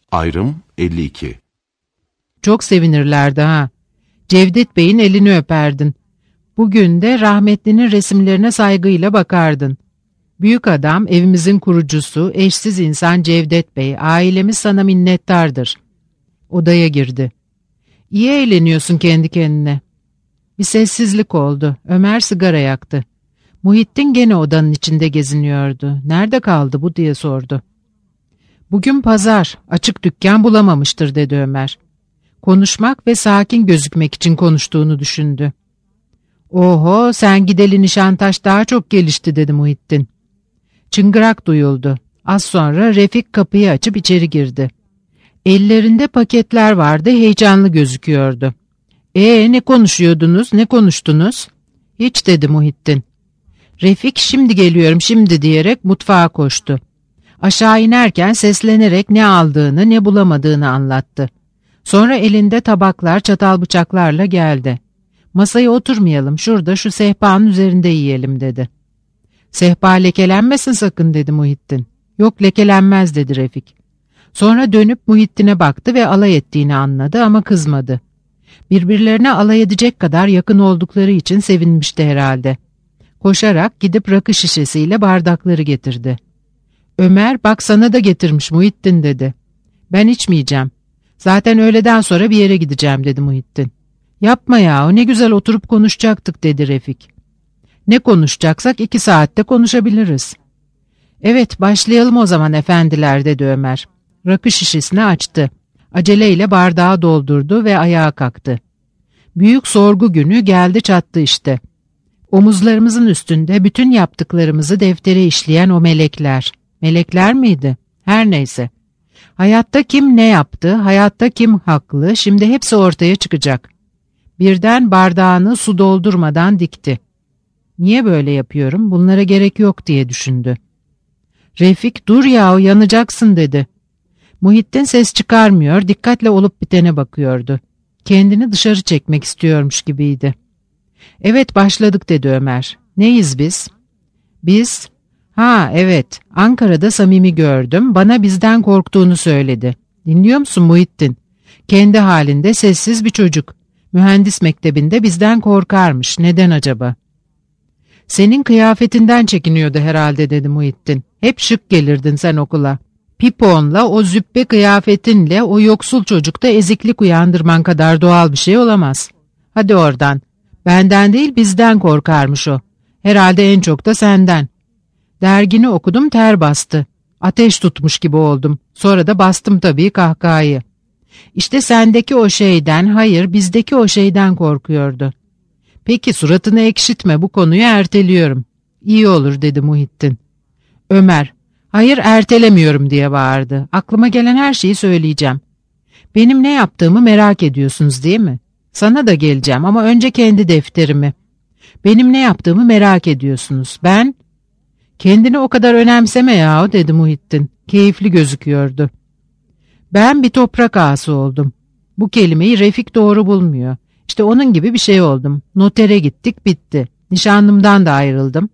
Ayrım 52. Çok sevinirlerdi ha. Cevdet Bey'in elini öperdin. Bugün de rahmetlinin resimlerine saygıyla bakardın. Büyük adam, evimizin kurucusu, eşsiz insan Cevdet Bey, ailemiz sana minnettardır. Odaya girdi. İyi eğleniyorsun kendi kendine. Bir sessizlik oldu. Ömer sigara yaktı. Muhittin gene odanın içinde geziniyordu. Nerede kaldı bu diye sordu. Bugün pazar, açık dükkan bulamamıştır dedi Ömer. Konuşmak ve sakin gözükmek için konuştuğunu düşündü. Oho, sen gideli Nişantaş daha çok gelişti dedi Muhittin. Çıngırak duyuldu. Az sonra Refik kapıyı açıp içeri girdi. Ellerinde paketler vardı, heyecanlı gözüküyordu. Ne konuşuyordunuz, ne konuştunuz? Hiç dedi Muhittin. Refik şimdi geliyorum şimdi diyerek mutfağa koştu. Aşağı inerken seslenerek ne aldığını ne bulamadığını anlattı. Sonra elinde tabaklar çatal bıçaklarla geldi. Masaya oturmayalım, şurada şu sehpanın üzerinde yiyelim dedi. Sehpa lekelenmesin sakın dedi Muhittin. Yok lekelenmez dedi Refik. Sonra dönüp Muhittin'e baktı ve alay ettiğini anladı ama kızmadı. Birbirlerine alay edecek kadar yakın oldukları için sevinmişti herhalde. Koşarak gidip rakı şişesiyle bardakları getirdi. Ömer bak sana da getirmiş Muhittin dedi. Ben içmeyeceğim. Zaten öğleden sonra bir yere gideceğim dedi Muhittin. Yapma ya, o ne güzel oturup konuşacaktık dedi Refik. Ne konuşacaksak 2 saatte konuşabiliriz. Evet başlayalım o zaman efendiler dedi Ömer. Rakı şişesini açtı. Aceleyle bardağı doldurdu ve ayağa kalktı. Büyük sorgu günü geldi çattı işte. Omuzlarımızın üstünde bütün yaptıklarımızı deftere işleyen o melekler. Melekler miydi? Her neyse. Hayatta kim ne yaptı, hayatta kim haklı, şimdi hepsi ortaya çıkacak. Birden bardağını su doldurmadan dikti. Niye böyle yapıyorum, bunlara gerek yok diye düşündü. Refik dur yahu yanacaksın dedi. Muhittin ses çıkarmıyor, dikkatle olup bitene bakıyordu. Kendini dışarı çekmek istiyormuş gibiydi. Evet başladık dedi Ömer. Neyiz biz? Biz? Ha evet, Ankara'da Samimi gördüm, bana bizden korktuğunu söyledi. Dinliyor musun Muhittin? Kendi halinde sessiz bir çocuk. Mühendis mektebinde bizden korkarmış, neden acaba? Senin kıyafetinden çekiniyordu herhalde dedi Muhittin. Hep şık gelirdin sen okula. Piponla, o züppe kıyafetinle o yoksul çocukta eziklik uyandırman kadar doğal bir şey olamaz. Hadi oradan. Benden değil bizden korkarmış o. Herhalde en çok da senden. Dergini okudum ter bastı. Ateş tutmuş gibi oldum. Sonra da bastım tabii kahkahayı. İşte sendeki o şeyden, hayır bizdeki o şeyden korkuyordu. Peki suratını ekşitme, bu konuyu erteliyorum. İyi olur dedi Muhittin. Ömer, hayır ertelemiyorum diye bağırdı. Aklıma gelen her şeyi söyleyeceğim. Benim ne yaptığımı merak ediyorsunuz değil mi? Sana da geleceğim ama önce kendi defterimi. Benim ne yaptığımı merak ediyorsunuz. Ben... Kendini o kadar önemseme yahu dedi Muhittin. Keyifli gözüküyordu. Ben bir toprak ağası oldum. Bu kelimeyi Refik doğru bulmuyor. İşte onun gibi bir şey oldum. Notere gittik bitti. Nişanlımdan da ayrıldım.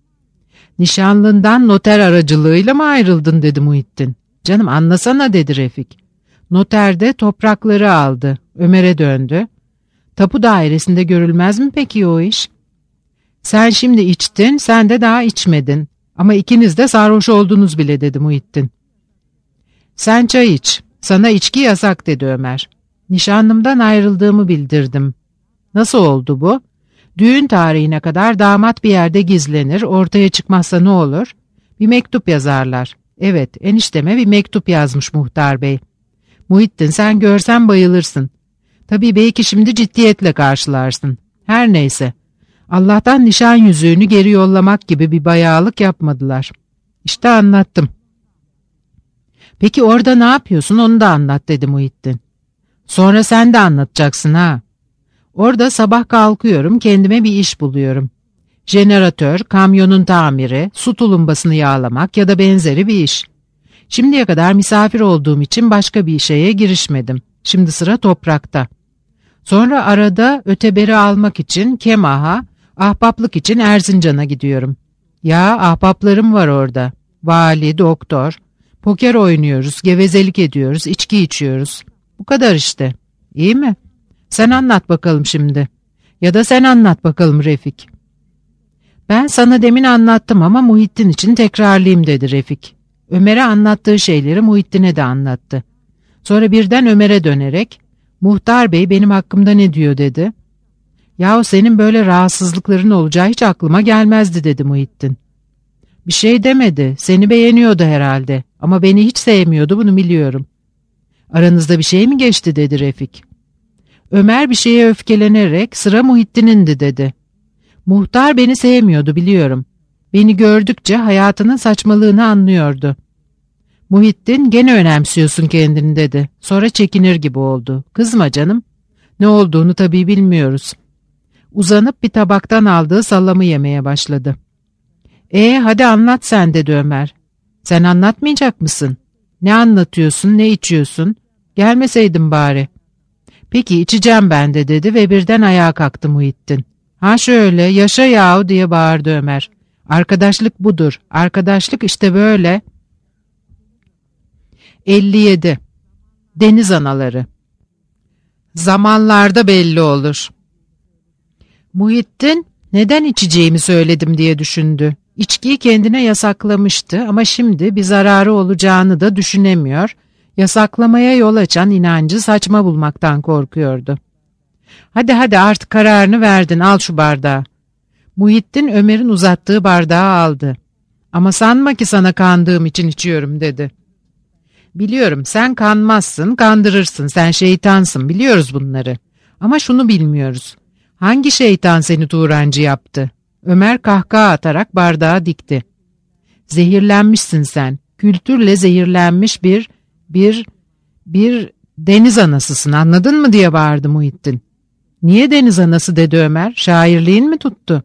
Nişanlından noter aracılığıyla mı ayrıldın dedi Muhittin. Canım anlasana dedi Refik. Noterde toprakları aldı. Ömer'e döndü. Tapu dairesinde görülmez mi peki o iş? Sen şimdi içtin, sen de daha içmedin. Ama ikiniz de sarhoş oldunuz bile dedi Muhittin. Sen çay iç. Sana içki yasak dedi Ömer. Nişanlımdan ayrıldığımı bildirdim. Nasıl oldu bu? Düğün tarihine kadar damat bir yerde gizlenir, ortaya çıkmazsa ne olur? Bir mektup yazarlar. Evet, enişteme bir mektup yazmış muhtar bey. Muhittin sen görsen bayılırsın. Tabii belki şimdi ciddiyetle karşılarsın. Her neyse. Allah'tan nişan yüzüğünü geri yollamak gibi bir bayağılık yapmadılar. İşte anlattım. Peki orada ne yapıyorsun onu da anlat dedi Muhittin. Sonra sen de anlatacaksın ha. Orada sabah kalkıyorum kendime bir iş buluyorum. Jeneratör, kamyonun tamiri, su tulumbasını yağlamak ya da benzeri bir iş. Şimdiye kadar misafir olduğum için başka bir şeye girişmedim. Şimdi sıra toprakta. Sonra arada öteberi almak için Kemah'a, ahbaplık için Erzincan'a gidiyorum. Ya ahbaplarım var orada. Vali, doktor. Poker oynuyoruz, gevezelik ediyoruz, içki içiyoruz. Bu kadar işte. İyi mi? Sen anlat bakalım şimdi. Ya da sen anlat bakalım Refik. Ben sana demin anlattım ama Muhittin için tekrarlayayım dedi Refik. Ömer'e anlattığı şeyleri Muhittin'e de anlattı. Sonra birden Ömer'e dönerek, "Muhtar Bey benim hakkımda ne diyor?" dedi. "Yahu senin böyle rahatsızlıkların olacağı hiç aklıma gelmezdi," dedi Muhittin. "Bir şey demedi, seni beğeniyordu herhalde ama beni hiç sevmiyordu, bunu biliyorum." "Aranızda bir şey mi geçti?" dedi Refik. Ömer bir şeye öfkelenerek, "Sıra Muhittin'indi," dedi. "Muhtar beni sevmiyordu, biliyorum. Beni gördükçe hayatının saçmalığını anlıyordu." Muhittin, "Gene önemsiyorsun kendini," dedi. Sonra çekinir gibi oldu. "Kızma canım. Ne olduğunu tabii bilmiyoruz." Uzanıp bir tabaktan aldığı salamı yemeye başladı. Hadi anlat sen," dedi Ömer. "Sen anlatmayacak mısın? Ne anlatıyorsun, ne içiyorsun? Gelmeseydin bari." "Peki içeceğim ben de," dedi ve birden ayağa kalktı Muhittin. "Ha şöyle, yaşa yahu," diye bağırdı Ömer. "Arkadaşlık budur. Arkadaşlık işte böyle." 57. Deniz Anaları. Zamanlarda belli olur. Muhittin, neden içeceğimi söyledim diye düşündü. İçkiyi kendine yasaklamıştı ama şimdi bir zararı olacağını da düşünemiyor, yasaklamaya yol açan inancı saçma bulmaktan korkuyordu. Hadi artık kararını verdin, al şu bardağı." Muhittin Ömer'in uzattığı bardağı aldı. "Ama sanma ki sana kandığım için içiyorum," dedi. "Biliyorum, sen kanmazsın, kandırırsın, sen şeytansın, biliyoruz bunları. Ama şunu bilmiyoruz. Hangi şeytan seni Turancı yaptı?" Ömer kahkaha atarak bardağı dikti. "Zehirlenmişsin sen. Kültürle zehirlenmiş bir deniz anasısın, anladın mı?" diye bağırdı Muhittin. "Niye deniz anası?" dedi Ömer. "Şairliğin mi tuttu?"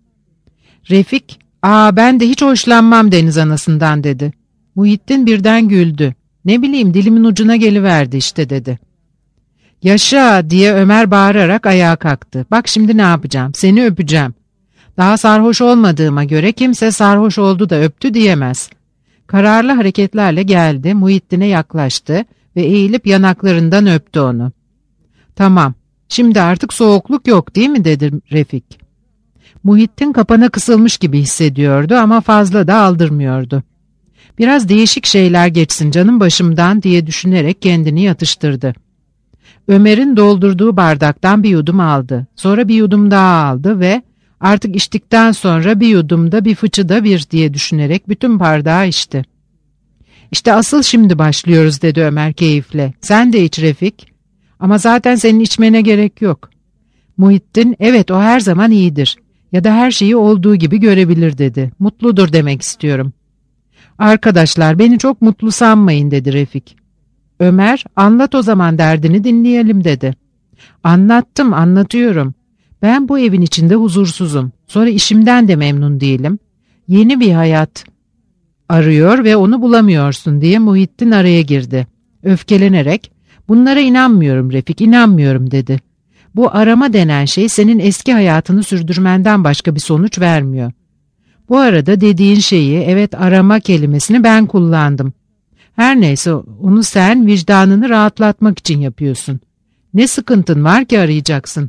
Refik, "Ben de hiç hoşlanmam deniz anasından," dedi. Muhittin birden güldü. "Ne bileyim, dilimin ucuna geliverdi işte," dedi. "Yaşa!" diye Ömer bağırarak ayağa kalktı. "Bak şimdi ne yapacağım, seni öpeceğim. Daha sarhoş olmadığıma göre kimse sarhoş oldu da öptü diyemez." Kararlı hareketlerle geldi, Muhittin'e yaklaştı ve eğilip yanaklarından öptü onu. "Tamam, şimdi artık soğukluk yok değil mi?" dedi Refik. Muhittin kapana kısılmış gibi hissediyordu ama fazla da aldırmıyordu. "Biraz değişik şeyler geçsin canım başımdan," diye düşünerek kendini yatıştırdı. Ömer'in doldurduğu bardaktan bir yudum aldı. Sonra bir yudum daha aldı ve artık içtikten sonra bir yudumda bir fıçıda bir diye düşünerek bütün bardağı içti. "İşte asıl şimdi başlıyoruz," dedi Ömer keyifle. "Sen de iç Refik. Ama zaten senin içmene gerek yok." Muhittin, "Evet, o her zaman iyidir. Ya da her şeyi olduğu gibi görebilir," dedi. "Mutludur demek istiyorum." "Arkadaşlar, beni çok mutlu sanmayın," dedi Refik. Ömer, "Anlat o zaman, derdini dinleyelim," dedi. "Anlattım, anlatıyorum. Ben bu evin içinde huzursuzum. Sonra işimden de memnun değilim. Yeni bir hayat arıyor ve onu bulamıyorsun," diye Muhittin araya girdi. Öfkelenerek, "Bunlara inanmıyorum Refik, inanmıyorum," dedi. "Bu arama denen şey senin eski hayatını sürdürmenden başka bir sonuç vermiyor. Bu arada dediğin şeyi, evet, arama kelimesini ben kullandım. Her neyse, onu sen vicdanını rahatlatmak için yapıyorsun. Ne sıkıntın var ki arayacaksın?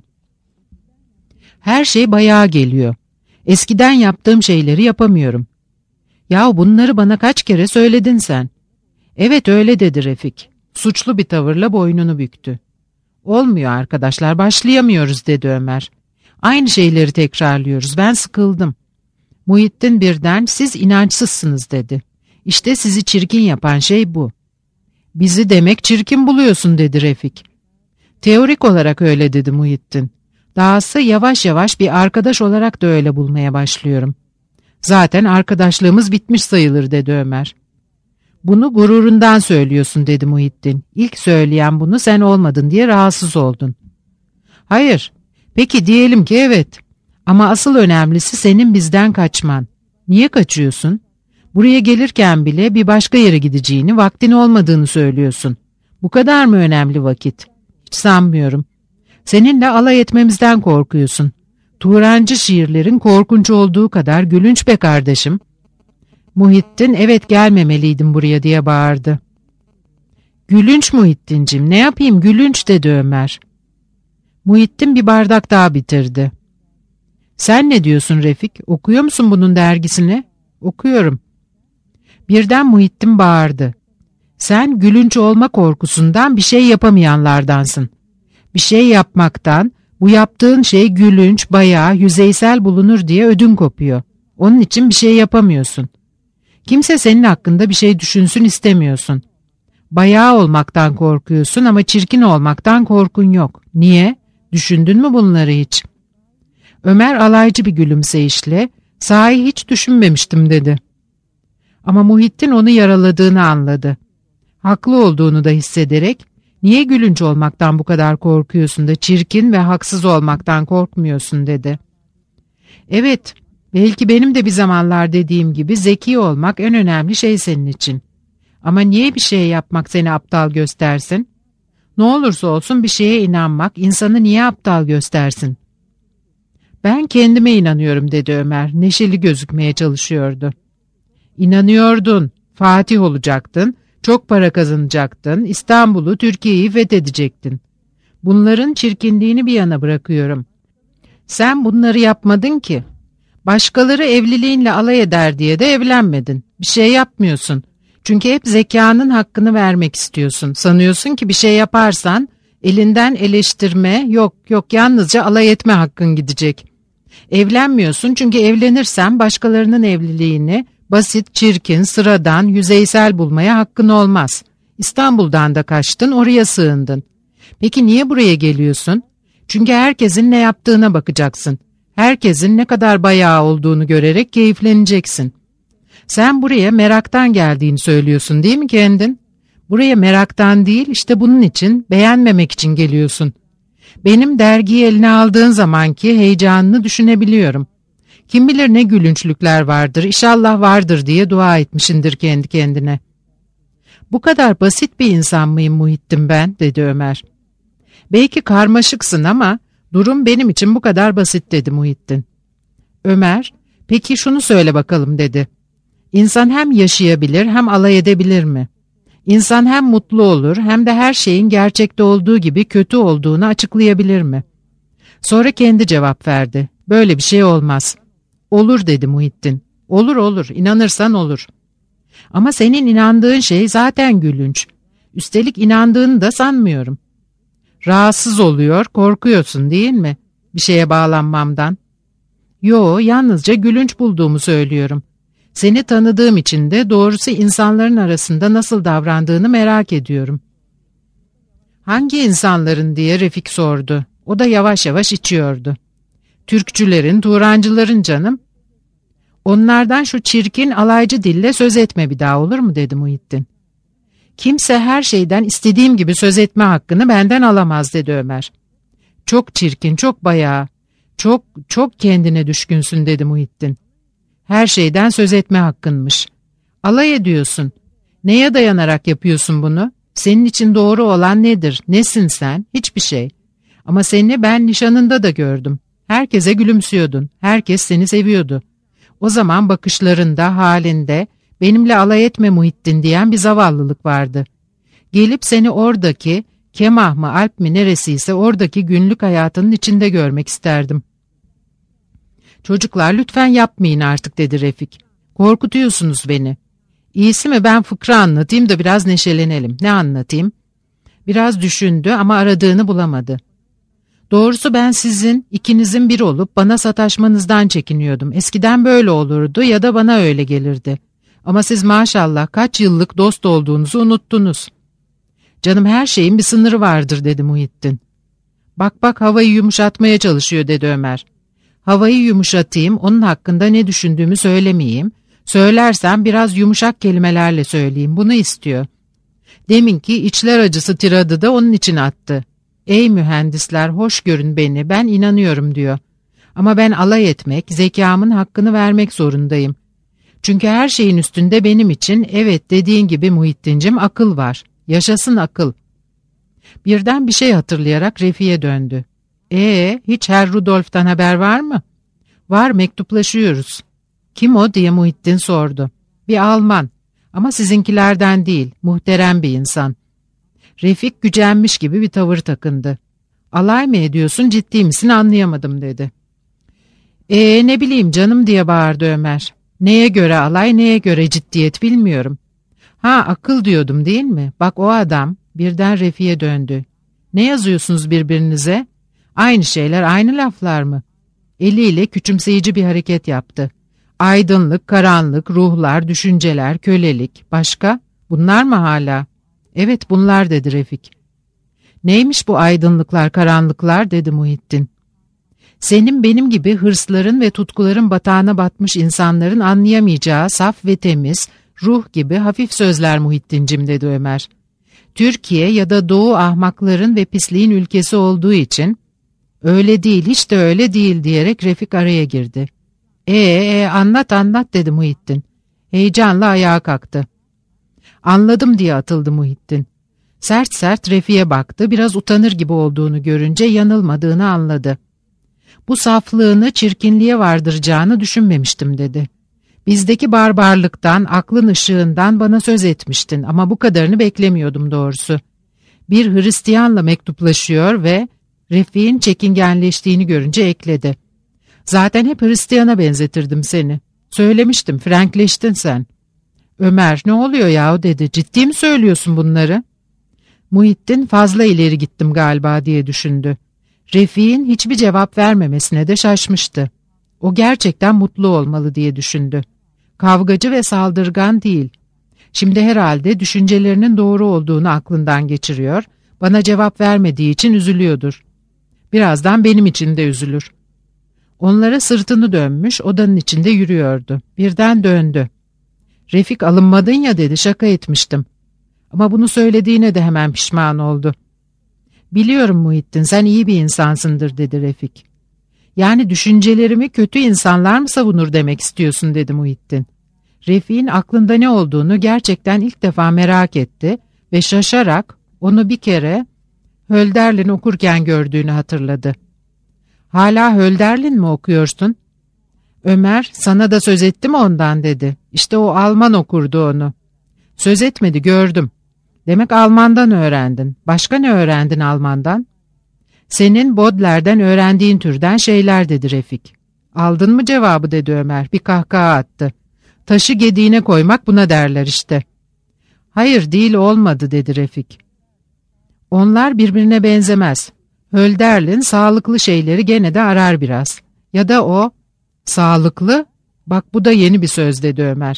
Her şey bayağı geliyor. Eskiden yaptığım şeyleri yapamıyorum." "Yahu bunları bana kaç kere söyledin sen?" "Evet öyle," dedi Refik. Suçlu bir tavırla boynunu büktü. "Olmuyor arkadaşlar, başlayamıyoruz," dedi Ömer. "Aynı şeyleri tekrarlıyoruz, ben sıkıldım." Muhittin birden, "Siz inançsızsınız," dedi. "İşte sizi çirkin yapan şey bu." "Bizi demek çirkin buluyorsun," dedi Refik. "Teorik olarak öyle," dedi Muhittin. "Dahası yavaş yavaş bir arkadaş olarak da öyle bulmaya başlıyorum." "Zaten arkadaşlığımız bitmiş sayılır," dedi Ömer. "Bunu gururundan söylüyorsun," dedi Muhittin. "İlk söyleyen bunu sen olmadın diye rahatsız oldun." "Hayır. Peki diyelim ki evet. Ama asıl önemlisi senin bizden kaçman. Niye kaçıyorsun? Buraya gelirken bile bir başka yere gideceğini, vaktin olmadığını söylüyorsun. Bu kadar mı önemli vakit? Hiç sanmıyorum. Seninle alay etmemizden korkuyorsun. Turancı şiirlerin korkunç olduğu kadar gülünç be kardeşim." Muhittin evet gelmemeliydim buraya diye bağırdı. Gülünç Muhittincim, ne yapayım gülünç dedi Ömer. Muhittin bir bardak daha bitirdi. Sen ne diyorsun Refik? Okuyor musun bunun dergisini? Okuyorum. Birden Muhittin bağırdı. Sen gülünç olma korkusundan bir şey yapamayanlardansın. Bir şey yapmaktan, bu yaptığın şey gülünç, bayağı, yüzeysel bulunur diye ödün kopuyor. Onun için bir şey yapamıyorsun. Kimse senin hakkında bir şey düşünsün istemiyorsun. Bayağı olmaktan korkuyorsun ama çirkin olmaktan korkun yok. Niye? Düşündün mü bunları hiç? Ömer alaycı bir gülümseyişle, sahi hiç düşünmemiştim dedi. Ama Muhittin onu yaraladığını anladı. Haklı olduğunu da hissederek, niye gülünç olmaktan bu kadar korkuyorsun da çirkin ve haksız olmaktan korkmuyorsun dedi. Evet, belki benim de bir zamanlar dediğim gibi zeki olmak en önemli şey senin için. Ama niye bir şey yapmak seni aptal göstersin? Ne olursa olsun bir şeye inanmak insanı niye aptal göstersin? Ben kendime inanıyorum dedi Ömer, neşeli gözükmeye çalışıyordu. İnanıyordun, Fatih olacaktın, çok para kazanacaktın, İstanbul'u, Türkiye'yi fethedecektin. Bunların çirkinliğini bir yana bırakıyorum. Sen bunları yapmadın ki. Başkaları evliliğinle alay eder diye de evlenmedin. Bir şey yapmıyorsun. Çünkü hep zekanın hakkını vermek istiyorsun. Sanıyorsun ki bir şey yaparsan elinden eleştirme, yok yalnızca alay etme hakkın gidecek. Evlenmiyorsun çünkü evlenirsen başkalarının evliliğini basit, çirkin, sıradan, yüzeysel bulmaya hakkın olmaz. İstanbul'dan da kaçtın, oraya sığındın. Peki niye buraya geliyorsun? Çünkü herkesin ne yaptığına bakacaksın. Herkesin ne kadar bayağı olduğunu görerek keyifleneceksin. Sen buraya meraktan geldiğini söylüyorsun değil mi kendin? Buraya meraktan değil, işte bunun için, beğenmemek için geliyorsun. Benim dergiyi eline aldığın zamanki heyecanını düşünebiliyorum. Kim bilir ne gülünçlükler vardır, inşallah vardır diye dua etmişindir kendi kendine. Bu kadar basit bir insan mıyım Muhittin ben, dedi Ömer. Belki karmaşıksın ama durum benim için bu kadar basit dedi Muhittin. Ömer, peki şunu söyle bakalım dedi. İnsan hem yaşayabilir hem alay edebilir mi? İnsan hem mutlu olur hem de her şeyin gerçekte olduğu gibi kötü olduğunu açıklayabilir mi? Sonra kendi cevap verdi. Böyle bir şey olmaz. Olur dedi Muhittin. Olur, inanırsan olur. Ama senin inandığın şey zaten gülünç. Üstelik inandığını da sanmıyorum. Rahatsız oluyor, korkuyorsun değil mi? Bir şeye bağlanmamdan. Yo, yalnızca gülünç bulduğumu söylüyorum. Seni tanıdığım için de doğrusu insanların arasında nasıl davrandığını merak ediyorum. Hangi insanların diye Refik sordu. O da yavaş yavaş içiyordu. Türkçülerin, Turancıların canım. Onlardan şu çirkin alaycı dille söz etme bir daha olur mu dedi Muhittin. Kimse her şeyden istediğim gibi söz etme hakkını benden alamaz dedi Ömer. Çok çirkin, çok bayağı, çok kendine düşkünsün dedi Muhittin. Her şeyden söz etme hakkınmış. Alay ediyorsun. Neye dayanarak yapıyorsun bunu? Senin için doğru olan nedir? Nesin sen? Hiçbir şey. Ama seni ben nişanında da gördüm. Herkese gülümsüyordun. Herkes seni seviyordu. O zaman bakışlarında, halinde benimle alay etme Muhittin diyen bir zavallılık vardı. Gelip seni oradaki, Kemah mı Alp mi neresiyse oradaki günlük hayatının içinde görmek isterdim. Çocuklar lütfen yapmayın artık dedi Refik. Korkutuyorsunuz beni. İyisi mi ben fıkra anlatayım da biraz neşelenelim. Ne anlatayım? Biraz düşündü ama aradığını bulamadı. Doğrusu ben sizin ikinizin bir olup bana sataşmanızdan çekiniyordum. Eskiden böyle olurdu ya da bana öyle gelirdi. Ama siz maşallah kaç yıllık dost olduğunuzu unuttunuz. Canım her şeyin bir sınırı vardır dedi Muhittin. Bak havayı yumuşatmaya çalışıyor dedi Ömer. Havayı yumuşatayım, onun hakkında ne düşündüğümü söylemeyeyim. Söylersem biraz yumuşak kelimelerle söyleyeyim, bunu istiyor. Deminki içler acısı tiradı da onun için attı. Ey mühendisler hoş görün beni, ben inanıyorum diyor. Ama ben alay etmek, zekamın hakkını vermek zorundayım. Çünkü her şeyin üstünde benim için evet dediğin gibi Muhittincim akıl var. Yaşasın akıl. Birden bir şey hatırlayarak Refik'e döndü. Hiç Herr Rudolf'tan haber var mı? Var, mektuplaşıyoruz. Kim o diye Muhittin sordu. Bir Alman ama sizinkilerden değil, muhterem bir insan. Refik gücenmiş gibi bir tavır takındı. Alay mı ediyorsun, ciddi misin anlayamadım dedi. Ne bileyim canım diye bağırdı Ömer. Neye göre alay, neye göre ciddiyet bilmiyorum. Ha, akıl diyordum değil mi? Bak o adam birden Refik'e döndü. Ne yazıyorsunuz birbirinize? Aynı şeyler, aynı laflar mı? Eliyle küçümseyici bir hareket yaptı. Aydınlık, karanlık, ruhlar, düşünceler, kölelik. Başka? Bunlar mı hala? Evet bunlar dedi Refik. Neymiş bu aydınlıklar, karanlıklar dedi Muhittin. Senin benim gibi hırsların ve tutkuların batağına batmış insanların anlayamayacağı saf ve temiz, ruh gibi hafif sözler Muhittincim dedi Ömer. Türkiye ya da Doğu ahmakların ve pisliğin ülkesi olduğu için öyle değil, hiç de öyle değil diyerek Refik araya girdi. Anlat anlat dedi Muhittin. Heyecanla ayağa kalktı. Anladım diye atıldı Muhittin. Sert sert Refik'e baktı, biraz utanır gibi olduğunu görünce yanılmadığını anladı. Bu saflığını çirkinliğe vardıracağını düşünmemiştim dedi. Bizdeki barbarlıktan, aklın ışığından bana söz etmiştin ama bu kadarını beklemiyordum doğrusu. Bir Hristiyanla mektuplaşıyor ve Refik'in çekingenleştiğini görünce ekledi. Zaten hep Hristiyan'a benzetirdim seni. Söylemiştim, frenkleştin sen. Ömer ne oluyor yahu dedi, ciddi mi söylüyorsun bunları? Muhittin fazla ileri gittim galiba diye düşündü. Refik'in hiçbir cevap vermemesine de şaşmıştı. O gerçekten mutlu olmalı diye düşündü. Kavgacı ve saldırgan değil. Şimdi herhalde düşüncelerinin doğru olduğunu aklından geçiriyor, bana cevap vermediği için üzülüyordur. Birazdan benim için de üzülür. Onlara sırtını dönmüş, odanın içinde yürüyordu. Birden döndü. Refik alınmadın ya dedi, şaka etmiştim. Ama bunu söylediğine de hemen pişman oldu. Biliyorum Muhittin, sen iyi bir insansındır dedi Refik. Yani düşüncelerimi kötü insanlar mı savunur demek istiyorsun dedi Muhittin. Refik'in aklında ne olduğunu gerçekten ilk defa merak etti ve şaşarak onu bir kere Hölderlin okurken gördüğünü hatırladı. Hala Hölderlin mi okuyorsun? Ömer sana da söz etti mi ondan dedi. İşte o Alman okurdu onu. Söz etmedi gördüm. Demek Almandan öğrendin. Başka ne öğrendin Almandan? Senin Baudelaire'den öğrendiğin türden şeyler dedi Refik. Aldın mı cevabı dedi Ömer. Bir kahkaha attı. Taşı gediğine koymak buna derler işte. Hayır değil olmadı dedi Refik. Onlar birbirine benzemez. Hölderlin sağlıklı şeyleri gene de arar biraz. Ya da o sağlıklı? Bak bu da yeni bir söz dedi Ömer.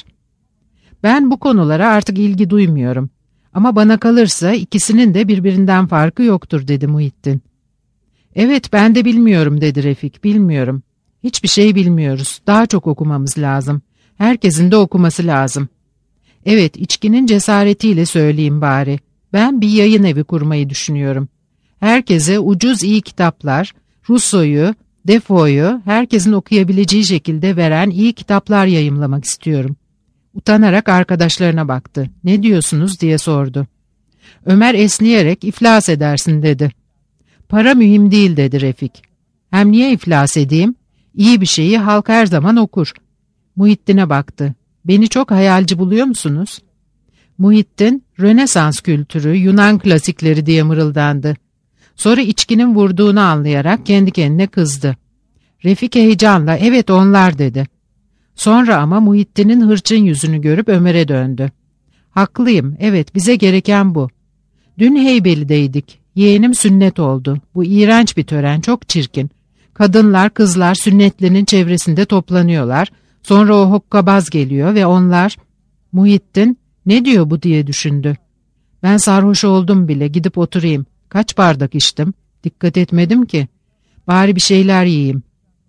Ben bu konulara artık ilgi duymuyorum. Ama bana kalırsa ikisinin de birbirinden farkı yoktur dedi Muhittin. Evet ben de bilmiyorum dedi Refik, bilmiyorum. Hiçbir şey bilmiyoruz. Daha çok okumamız lazım. Herkesin de okuması lazım. Evet içkinin cesaretiyle söyleyeyim bari. Ben bir yayın evi kurmayı düşünüyorum. Herkese ucuz iyi kitaplar, Rousseau'yu, Defoe'yu herkesin okuyabileceği şekilde veren iyi kitaplar yayımlamak istiyorum. Utanarak arkadaşlarına baktı. Ne diyorsunuz diye sordu. Ömer esniyerek iflas edersin dedi. Para mühim değil dedi Refik. Hem niye iflas edeyim? İyi bir şeyi halk her zaman okur. Muhittin'e baktı. Beni çok hayalci buluyor musunuz? Muhittin, Rönesans kültürü, Yunan klasikleri diye mırıldandı. Sonra içkinin vurduğunu anlayarak kendi kendine kızdı. Refik heyecanla evet onlar dedi. Sonra ama Muhittin'in hırçın yüzünü görüp Ömer'e döndü. Haklıyım, evet bize gereken bu. Dün Heybeli'deydik. Yeğenim sünnet oldu. Bu iğrenç bir tören, çok çirkin. Kadınlar, kızlar sünnetlerinin çevresinde toplanıyorlar. Sonra o hokkabaz geliyor ve onlar... Muhittin, ne diyor bu diye düşündü. Ben sarhoş oldum bile, gidip oturayım. Kaç bardak içtim? Dikkat etmedim ki. Bari bir şeyler yiyeyim.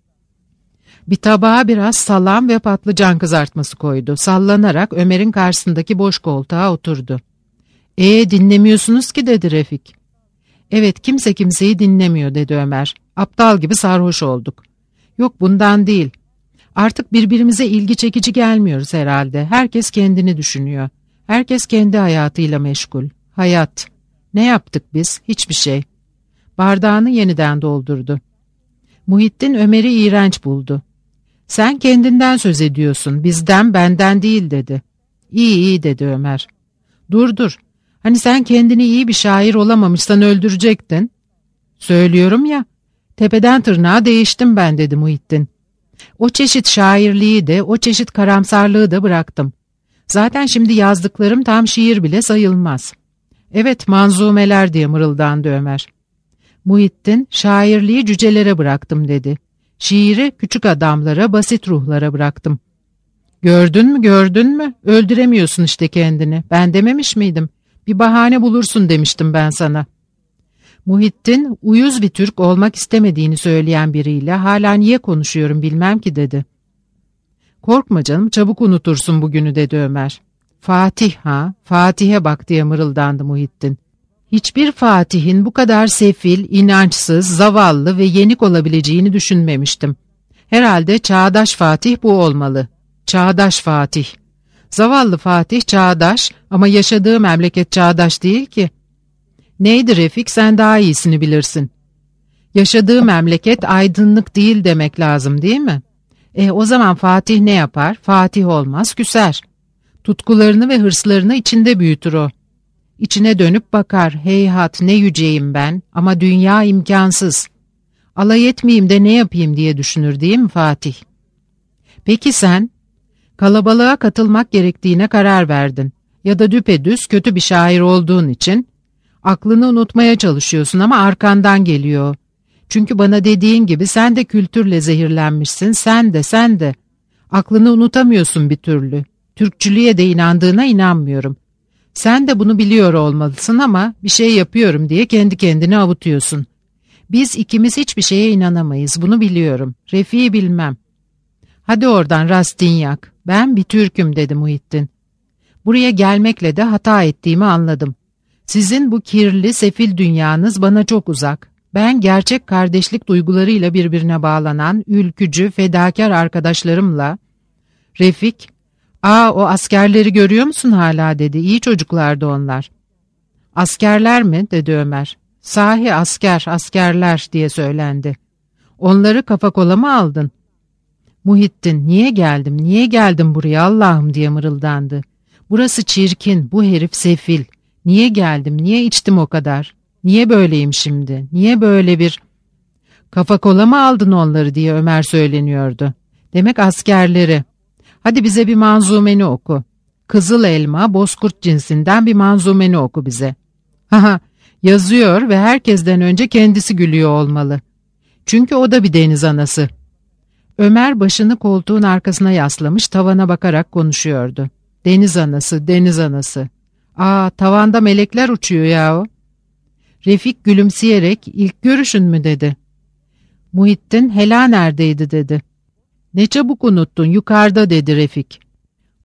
Bir tabağa biraz salam ve patlıcan kızartması koydu. Sallanarak Ömer'in karşısındaki boş koltuğa oturdu. Dinlemiyorsunuz ki dedi Refik. Evet kimse kimseyi dinlemiyor dedi Ömer. Aptal gibi sarhoş olduk. Yok bundan değil. Artık birbirimize ilgi çekici gelmiyoruz herhalde. Herkes kendini düşünüyor. Herkes kendi hayatıyla meşgul. Hayat. Ne yaptık biz? Hiçbir şey. Bardağını yeniden doldurdu. Muhittin Ömer'i iğrenç buldu. Sen kendinden söz ediyorsun, bizden benden değil dedi. İyi iyi dedi Ömer. Dur. Hani sen kendini iyi bir şair olamamışsan öldürecektin. Söylüyorum ya, tepeden tırnağa değiştim ben dedi Muhittin. O çeşit şairliği de, o çeşit karamsarlığı da bıraktım. Zaten şimdi yazdıklarım tam şiir bile sayılmaz. Evet, manzumeler diye mırıldandı Ömer. Muhittin, şairliği cücelere bıraktım dedi. Şiiri küçük adamlara, basit ruhlara bıraktım. Gördün mü? Öldüremiyorsun işte kendini. Ben dememiş miydim? Bir bahane bulursun demiştim ben sana. Muhittin, uyuz bir Türk olmak istemediğini söyleyen biriyle hala niye konuşuyorum bilmem ki dedi. Korkma canım, çabuk unutursun bugünü dedi Ömer. Fatih ha, Fatih'e bak diye mırıldandı Muhittin. Hiçbir Fatih'in bu kadar sefil, inançsız, zavallı ve yenik olabileceğini düşünmemiştim. Herhalde çağdaş Fatih bu olmalı. Çağdaş Fatih. Zavallı Fatih çağdaş ama yaşadığı memleket çağdaş değil ki. Neydi Refik, sen daha iyisini bilirsin. Yaşadığı memleket aydınlık değil demek lazım değil mi? O zaman Fatih ne yapar? Fatih olmaz, küser. Tutkularını ve hırslarını içinde büyütür o. İçine dönüp bakar, heyhat ne yüceyim ben ama dünya imkansız. Alay etmeyeyim de ne yapayım diye düşünür değil mi Fatih? Peki sen? Kalabalığa katılmak gerektiğine karar verdin. Ya da düpedüz kötü bir şair olduğun için aklını unutmaya çalışıyorsun ama arkandan geliyor. Çünkü bana dediğin gibi sen de kültürle zehirlenmişsin, sen de. Aklını unutamıyorsun bir türlü. Türkçülüğe de inandığına inanmıyorum. Sen de bunu biliyor olmalısın ama bir şey yapıyorum diye kendi kendini avutuyorsun. Biz ikimiz hiçbir şeye inanamayız, bunu biliyorum. Refik'i bilmem. Hadi oradan Rastinyak, ben bir Türk'üm dedi Muhittin. Buraya gelmekle de hata ettiğimi anladım. Sizin bu kirli, sefil dünyanız bana çok uzak. Ben gerçek kardeşlik duygularıyla birbirine bağlanan, ülkücü, fedakar arkadaşlarımla... Refik, o askerleri görüyor musun hala dedi, iyi çocuklardı onlar. Askerler mi dedi Ömer. Sahi askerler diye söylendi. Onları kafa kola mı aldın? Muhittin, niye geldim buraya Allah'ım diye mırıldandı. Burası çirkin, bu herif sefil. Niye geldim, niye içtim o kadar? Niye böyleyim şimdi, niye böyle bir... Kafa kola mı aldın onları diye Ömer söyleniyordu. Demek askerleri. Hadi bize bir manzumeni oku. Kızıl elma, bozkurt cinsinden bir manzumeni oku bize. Haha, yazıyor ve herkesten önce kendisi gülüyor olmalı. Çünkü o da bir deniz anası. Ömer başını koltuğun arkasına yaslamış tavana bakarak konuşuyordu. Deniz anası, deniz anası. Tavanda melekler uçuyor yahu. Refik gülümseyerek ilk görüşün mü dedi. Muhittin Hela neredeydi dedi. Ne çabuk unuttun, yukarıda dedi Refik.